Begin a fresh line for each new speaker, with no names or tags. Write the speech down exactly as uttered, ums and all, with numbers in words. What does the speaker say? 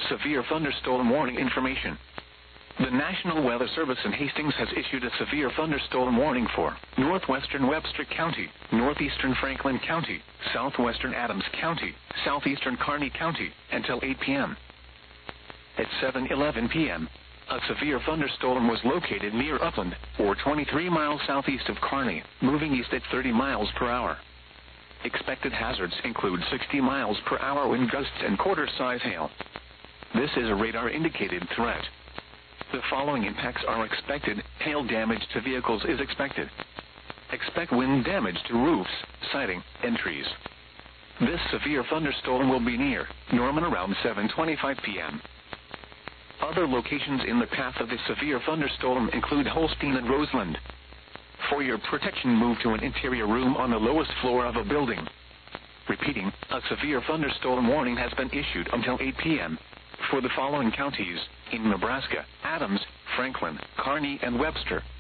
Severe thunderstorm warning information. The National Weather Service in Hastings has issued a severe thunderstorm warning for northwestern Webster County, northeastern Franklin County, southwestern Adams County, southeastern Kearney County, until eight p m At seven eleven p m, a severe thunderstorm was located near Upland, or twenty-three miles southeast of Kearney, moving east at thirty miles per hour. Expected hazards include sixty miles per hour wind gusts and quarter-size hail. This is a radar-indicated threat. The following impacts are expected. Hail damage to vehicles is expected. Expect wind damage to roofs, siding, and trees. This severe thunderstorm will be near Norman around seven twenty-five p m Other locations in the path of the severe thunderstorm include Holstein and Roseland. For your protection, move to an interior room on the lowest floor of a building. Repeating, a severe thunderstorm warning has been issued until eight p m for the following counties in Nebraska: Adams, Franklin, Kearney, and Webster.